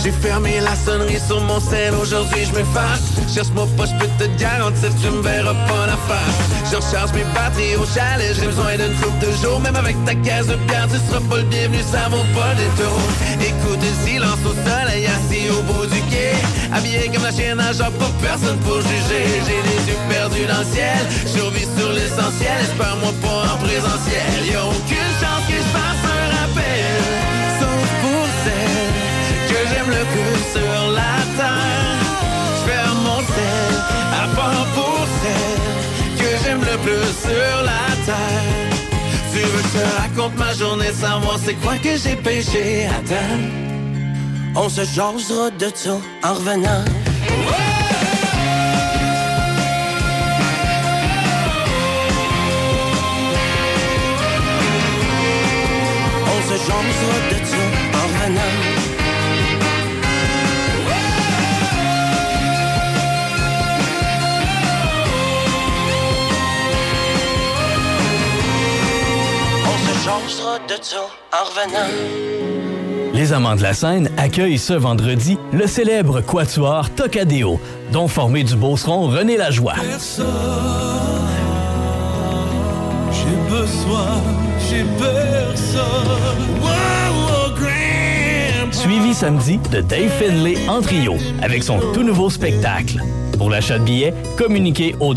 J'ai fermé la sonnerie sur mon sel, aujourd'hui je me fâche. Cherche-moi pas, je peux te garantir que tu me verras pas la face. Je recharge mes batteries au chalet, j'ai besoin d'une coupe de jours. Même avec ta caisse de bière, tu seras pas le bienvenu, ça vaut pas le détour. Écoute le silence au soleil, assis au bout du quai. Habillé comme la chienne à genre, pas personne pour juger. J'ai les yeux perdus dans le ciel, je survis sur l'essentiel. Espère-moi pas en présentiel. Y'a aucune chance que je fasse un rappel, sauf pour celle que j'aime le plus sur la terre. J'ferme mon sel, à part pour celle que j'aime le plus sur la terre. Tu veux que je te raconte ma journée, savoir c'est quoi que j'ai péché à terre. On se jasera de ça en revenant. On se jasera de ça en revenant. De ça en revenant. Les Amants de la Seine accueillent ce vendredi le célèbre quatuor Tocadéo, dont formé du beauceron René Lajoie. Personne, j'ai besoin, j'ai personne. Wow, oh, Suivi samedi de Dave Finlay en trio avec son tout nouveau spectacle. Pour l'achat de billets, communiquez au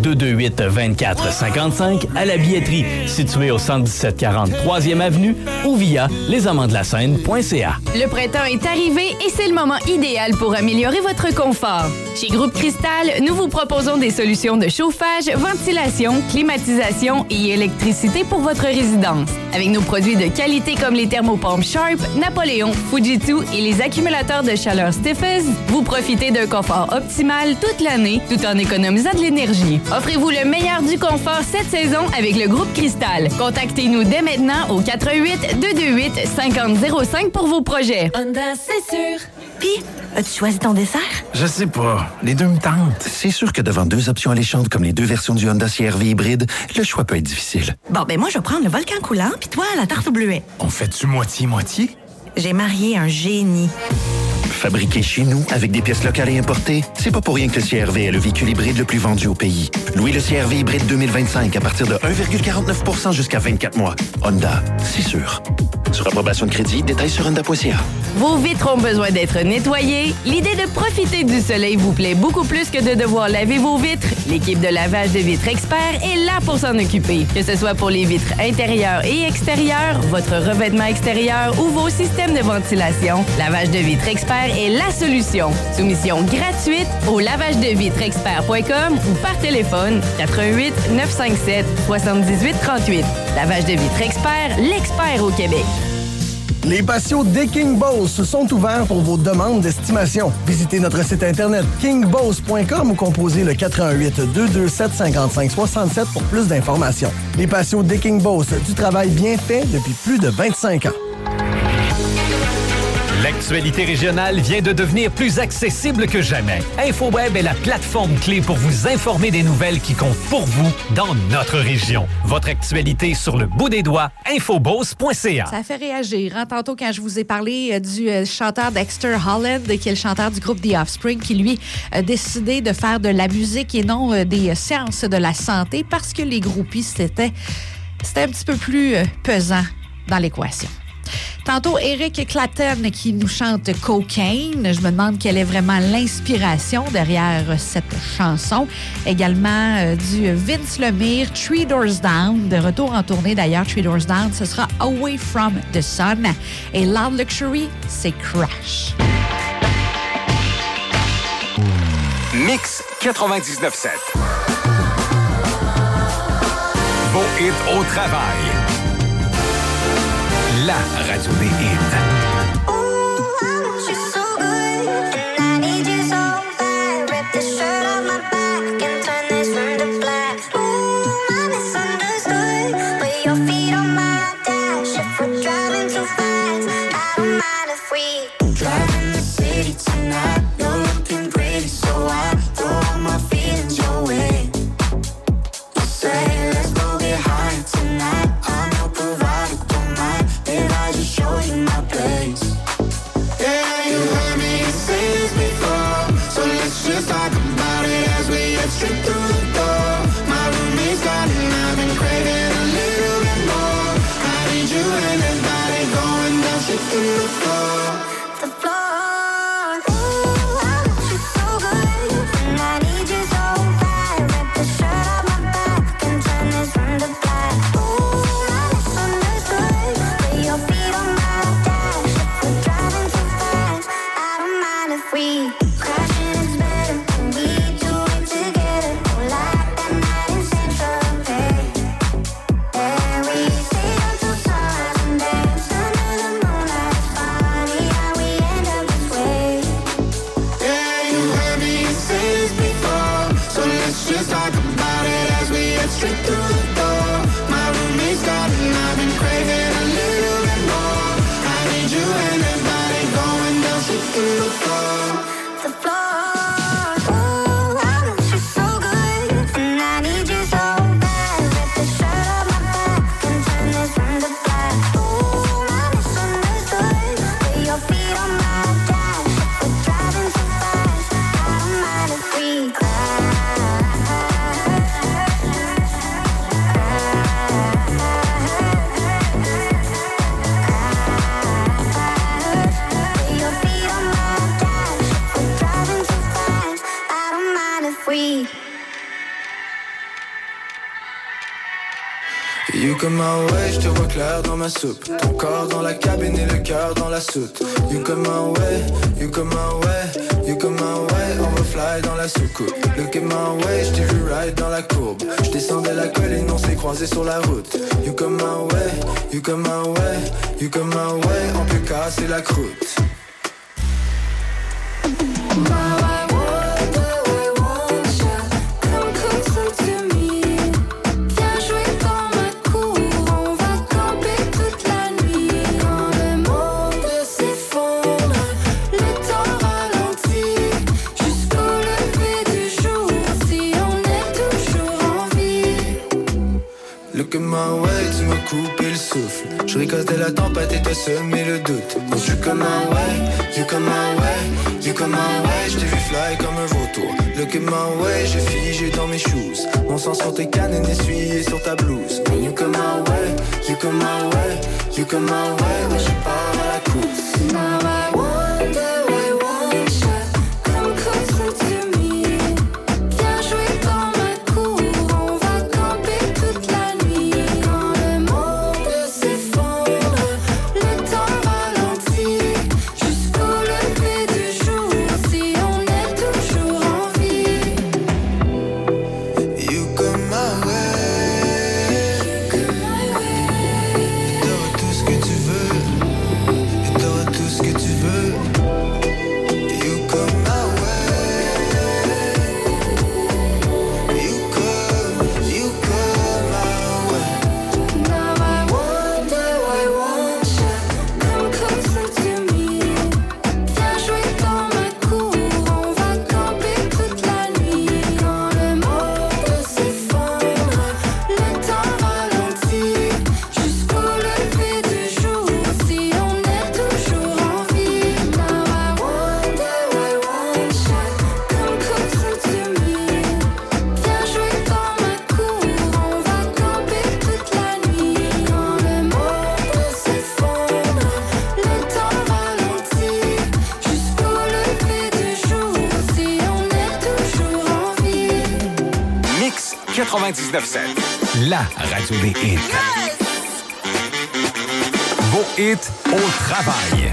228-24-55 à la billetterie située au 11740 3e Avenue ou via lesamantdelascène.ca. Le printemps est arrivé et c'est le moment idéal pour améliorer votre confort. Chez Groupe Cristal, nous vous proposons des solutions de chauffage, ventilation, climatisation et électricité pour votre résidence. Avec nos produits de qualité comme les thermopompes Sharp, Napoléon, Fujitsu et les accumulateurs de chaleur Stiffes, vous profitez d'un confort optimal toute l'année tout en économisant de l'énergie. Offrez-vous le meilleur du confort cette saison avec le Groupe Cristal. Contactez-nous dès maintenant au 88 228 5005 pour vos projets. Honda, c'est sûr. Puis, as-tu choisi ton dessert? Je sais pas. Les deux me tentent. C'est sûr que devant deux options alléchantes comme les deux versions du Honda CR-V hybride, le choix peut être difficile. Bon, ben moi, je vais prendre le volcan coulant, puis toi, la tarte au bleuet. On fait-tu moitié-moitié? J'ai marié un génie. Fabriqué chez nous avec des pièces locales et importées, c'est pas pour rien que le CR-V est le véhicule hybride le plus vendu au pays. Louez le CR-V hybride 2025 à partir de 1,49% jusqu'à 24 mois. Honda, c'est sûr. Sur approbation de crédit, détails sur honda.ca. Vos vitres ont besoin d'être nettoyées. L'idée de profiter du soleil vous plaît beaucoup plus que de devoir laver vos vitres. L'équipe de lavage de vitres Expert est là pour s'en occuper. Que ce soit pour les vitres intérieures et extérieures, votre revêtement extérieur ou vos systèmes de ventilation, Lavage de vitres Expert est la solution. Soumission gratuite au lavagedevitrexpert.com ou par téléphone 88 957 78 38. Lavage de vitres Expert, l'expert au Québec. Les patios des King Boss sont ouverts pour vos demandes d'estimation. Visitez notre site internet kingboss.com ou composez le 418 227 55 67 pour plus d'informations. Les patios des King Boss, du travail bien fait depuis plus de 25 ans. L'actualité régionale vient de devenir plus accessible que jamais. InfoWeb est la plateforme clé pour vous informer des nouvelles qui comptent pour vous dans notre région. Votre actualité sur le bout des doigts, infobose.ca. Ça fait réagir. Hein? Tantôt, quand je vous ai parlé du chanteur Dexter Holland, qui est le chanteur du groupe The Offspring, qui, lui, a décidé de faire de la musique et non des sciences de la santé parce que les groupies, c'était un petit peu plus pesant dans l'équation. Tantôt, Eric Clapton qui nous chante Cocaine. Je me demande quelle est vraiment l'inspiration derrière cette chanson. Également du Vince Lemire, Three Doors Down. De retour en tournée d'ailleurs, Three Doors Down, ce sera Away From the Sun. Et Loud Luxury, c'est Crash. Mix 99.7. Vos hits au travail. La radio des hits. Show you my place. free. Crashing is better when we do it together. Oh, like that night in Central Bay. And we stay up till sunrise and dance under the moonlight. It's funny how we end up this way. Yeah, you heard me say this before, so let's just talk about it as we head straight through the door. My roommate's gone and I've been craving a little bit more. I need you and that body going down straight through the floor. The floor. Ooh, I know she's so good, and I need you so bad. Rip the shirt off my back and turn this room to black. Ooh, I misunderstood. Put your feet on my dash. If we're driving too fast, I don't mind if we crash. Put your feet on my dash. If we're driving too fast, I don't mind if we. You come my way, je te vois clair dans ma soupe. Ton corps dans la cabine et le cœur dans la soute. You come my way, you come my way, you come my way. On va fly dans la soucoupe. Look at my way, je t'ai vu ride dans la courbe. Je descendais la colline, on s'est croisés sur la route. You come my way, you come my way, you come my way. On peut casser la croûte. Look at my way, tu m'as coupé le souffle. Je récoltais la tempête et t'as semé le doute. Donc you come my way, you come my way, you come my way. Je t'ai vu fly comme un vautour. Look at my way, j'ai figé dans mes shoes. Mon sang sur tes cannes et essuyé sur ta blouse. You come my way, you come my way, you come my way. Ouais, je pars à la course. Now I wonder why one shot come closer to me. Viens jouer dans ma cour, on va camper toute la nuit. Quand le monde s'effondre, le temps ralentit. Jusqu'au lever du jour, si on est toujours en vie. You come my way, t'auras tout ce que tu veux, et t'auras tout ce que tu veux. You come my way, you come my way. Now I wonder why one shot come closer to me. Viens jouer dans ma cour, on va camper toute la nuit. Quand le monde s'effondre, le temps ralentit. Jusqu'au lever du jour, si on est toujours en vie. Now I wonder why one shot come closer to me. Viens jouer dans ma cour, on va camper toute la nuit. Quand le monde s'effondre, le temps ralentit. Jusqu'au lever du jour, si on est toujours en vie. Mix 99.7, la radio des hits. Vos hits au travail.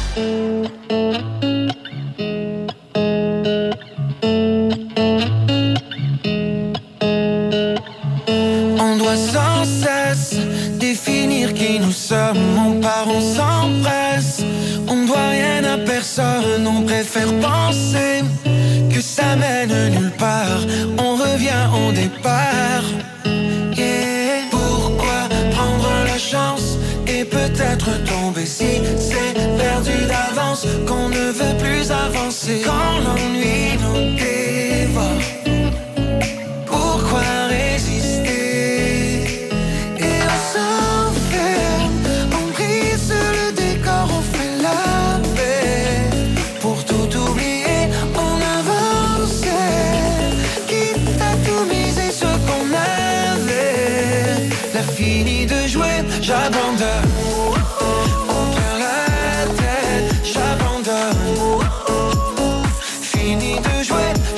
On doit sans cesse définir qui nous sommes. On part, on s'empresse. On ne doit rien à personne. On préfère penser que ça mène nulle part. On revient au départ. Yeah. Pourquoi prendre la chance et peut-être tomber si c'est perdu d'avance qu'on ne veut plus avancer quand l'ennui nous dévore? Pourquoi résister? Et on s'enferme, on brise le décor, on fait la paix. Pour tout oublier, on avance, quitte à tout miser ce qu'on avait. La fini de jouer, j'abandonne. On perd la tête, j'abandonne. Fini de jouer,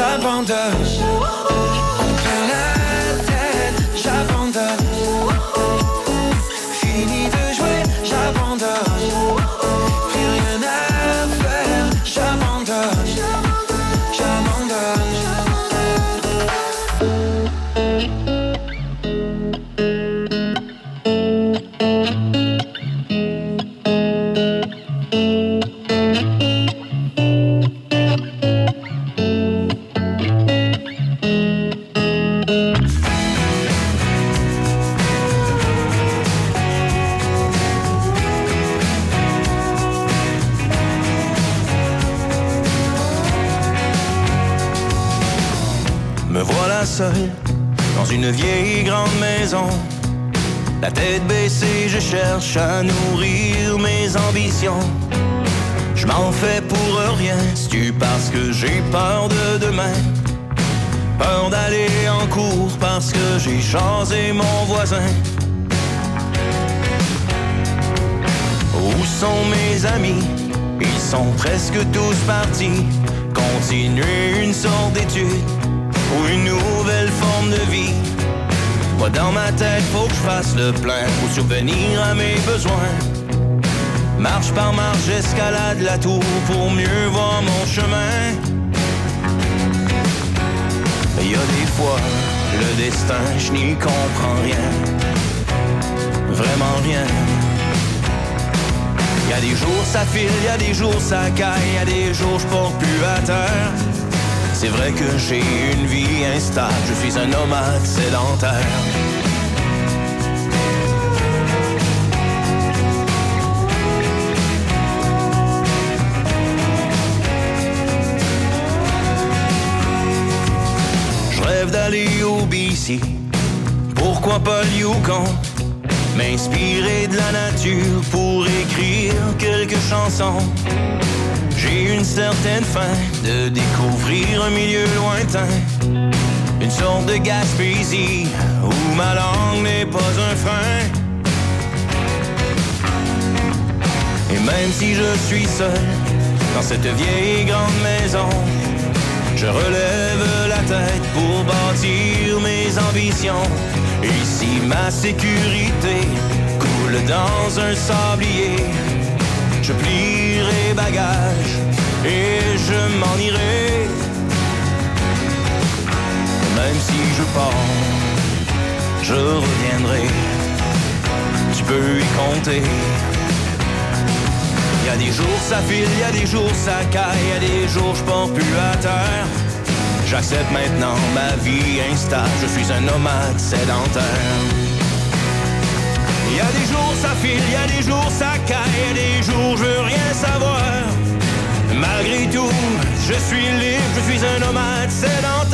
j'abandonne. On perd la tête, j'abandonne. Fini de jouer, j'abandonne. Plus rien à faire, j'abandonne. J'abandonne. Me voilà seul dans une vieille grande maison. La tête baissée, je cherche à nourrir mes ambitions. Je m'en fais pour rien, c'est-tu parce que j'ai peur de demain? Peur d'aller en cours parce que j'ai chasé mon voisin. Où sont mes amis? Ils sont presque tous partis. Continuer une sorte d'étude ou une nouvelle forme de vie. Moi dans ma tête, faut que je fasse le plein pour subvenir à mes besoins. Marche par marche, j'escalade la tour pour mieux voir mon chemin. Il y a des fois, le destin, je n'y comprends rien. Vraiment rien. Il y a des jours ça file, il y a des jours ça caille, il y a des jours je porte plus à terre. C'est vrai que j'ai une vie instable, je suis un nomade sédentaire. Je rêve d'aller au BC, pourquoi pas le Yukon? M'inspirer de la nature pour écrire quelques chansons. J'ai une certaine faim de découvrir un milieu lointain, une sorte de Gaspésie où ma langue n'est pas un frein. Et même si je suis seul dans cette vieille grande maison, je relève la tête pour bâtir mes ambitions. Et si ma sécurité coule dans un sablier, je plierai bagages et je m'en irai. Même si je pars, je reviendrai. Tu peux y compter. Y a des jours ça file, y a des jours ça caille, y a des jours je porte plus à terre. J'accepte maintenant ma vie instable, je suis un nomade sédentaire. Y a des jours ça file, y a des jours ça caille, y a des jours je veux rien savoir. Malgré tout, je suis libre, je suis un nomade sédentaire.